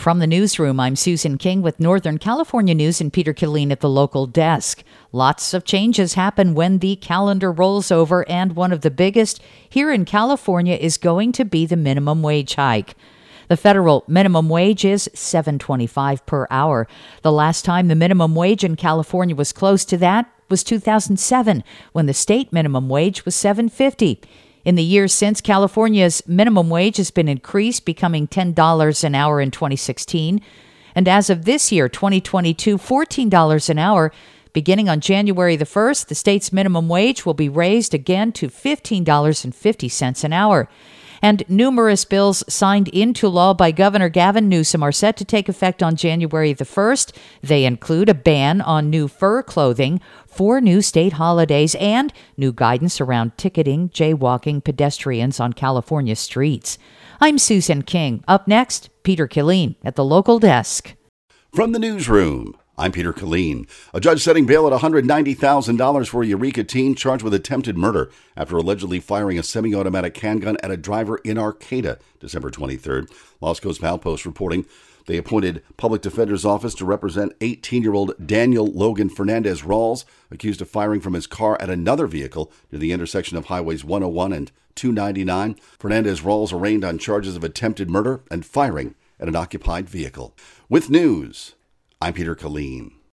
From the newsroom, I'm Susan King with Northern California News and Peter Killeen at the local desk. Lots of changes happen when the calendar rolls over, and one of the biggest here in California is going to be the minimum wage hike. The federal minimum wage is $7.25 per hour. The last time the minimum wage in California was close to that was 2007, when the state minimum wage was $7.50. In the years since, California's minimum wage has been increased, becoming $10 an hour in 2016. And as of this year, 2022, $14 an hour. Beginning on January the 1st, the state's minimum wage will be raised again to $15.50 an hour. And numerous bills signed into law by Governor Gavin Newsom are set to take effect on January the 1st. They include a ban on new fur clothing, 4 new state holidays, and new guidance around ticketing jaywalking pedestrians on California streets. I'm Susan King. Up next, Peter Killeen at the local desk. From the newsroom, I'm Peter Killeen. A judge setting bail at $190,000 for a Eureka teen charged with attempted murder after allegedly firing a semi-automatic handgun at a driver in Arcata, December 23rd. Los Coast Outpost reporting they appointed public defender's office to represent 18-year-old Daniel Logan Fernandez Rawls, accused of firing from his car at another vehicle near the intersection of Highways 101 and 299. Fernandez Rawls arraigned on charges of attempted murder and firing at an occupied vehicle. With news, I'm Peter Killeen.